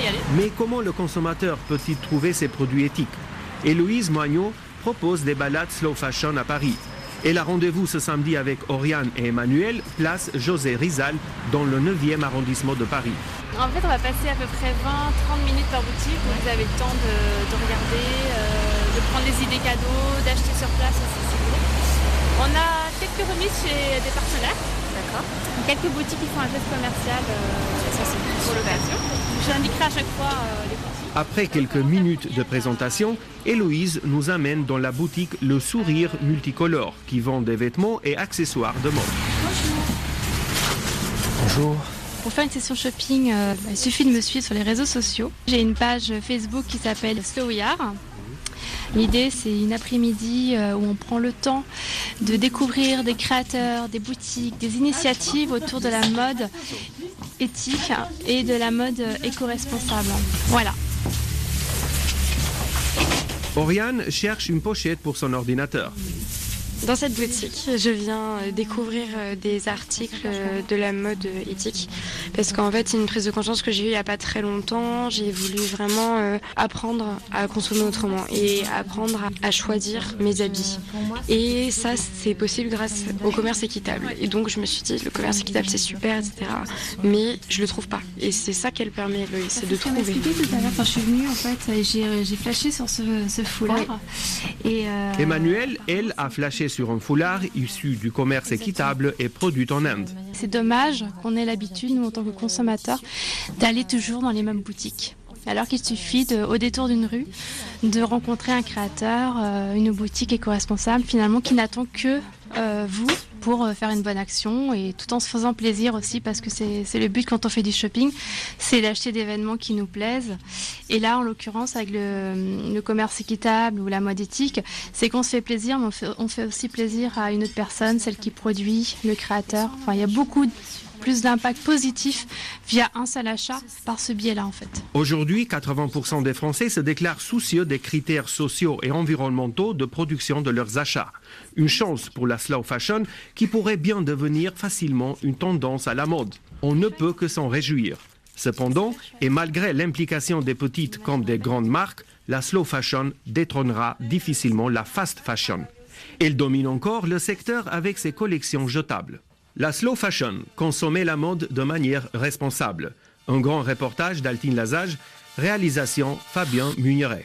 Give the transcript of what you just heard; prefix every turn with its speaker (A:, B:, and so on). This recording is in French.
A: y aller.
B: Mais comment le consommateur peut-il trouver ces produits éthiques? Héloïse Moignot propose des balades slow fashion à Paris. Elle a rendez-vous ce samedi avec Oriane et Emmanuel, place José Rizal, dans le 9e arrondissement de Paris.
A: En fait, on va passer à peu près 20-30 minutes par boutique. Donc vous avez le temps de regarder, de prendre des idées cadeaux, d'acheter sur place aussi si vous voulez. On a quelques remises chez des partenaires. D'accord. Quelques boutiques qui font un geste commercial, ça c'est pour l'occasion. J'indiquerai à chaque fois les boutiques.
B: Après quelques minutes de présentation, Héloïse nous amène dans la boutique Le Sourire Multicolore, qui vend des vêtements et accessoires de mode.
C: Bonjour.
D: Pour faire une session shopping, il suffit de me suivre sur les réseaux sociaux. J'ai une page Facebook qui s'appelle Slow We Are. L'idée, c'est une après-midi où on prend le temps de découvrir des créateurs, des boutiques, des initiatives autour de la mode éthique et de la mode éco-responsable. Voilà.
B: Oriane cherche une pochette pour son ordinateur.
E: Dans cette boutique, je viens découvrir des articles de la mode éthique parce qu'en fait, c'est une prise de conscience que j'ai eue il n'y a pas très longtemps. J'ai voulu vraiment apprendre à consommer autrement et apprendre à choisir mes habits. Et ça, c'est possible grâce au commerce équitable. Et donc, je me suis dit, le commerce équitable, c'est super, etc. Mais je le trouve pas. Et c'est ça qu'elle permet, Loïs, c'est de trouver.
D: Tout à l'heure, quand je suis venue, en fait, j'ai flashé sur ce foulard.
E: Oui.
D: Et
B: Emmanuel, elle, a flashé sur un foulard issu du commerce équitable et produit en Inde.
D: c'est dommage qu'on ait l'habitude, nous, en tant que consommateurs, d'aller toujours dans les mêmes boutiques. Alors qu'il suffit, au détour d'une rue, de rencontrer un créateur, une boutique éco-responsable, finalement, qui n'attend que vous pour faire une bonne action et tout en se faisant plaisir aussi, parce que c'est le but quand on fait du shopping, c'est d'acheter des vêtements qui nous plaisent. Et là, en l'occurrence, avec le commerce équitable ou la mode éthique, c'est qu'on se fait plaisir, mais on fait aussi plaisir à une autre personne, celle qui produit, le créateur. Enfin, il y a beaucoup plus d'impact positif via un seul achat par ce biais-là, en fait.
B: Aujourd'hui, 80% des Français se déclarent soucieux des critères sociaux et environnementaux de production de leurs achats. Une chance pour la slow fashion qui pourrait bien devenir facilement une tendance à la mode. On ne peut que s'en réjouir. Cependant, et malgré l'implication des petites comme des grandes marques, la slow fashion détrônera difficilement la fast fashion. Elle domine encore le secteur avec ses collections jetables. La slow fashion, consommer la mode de manière responsable. Un grand reportage d'Altine Lazage, réalisation Fabien Mugneret.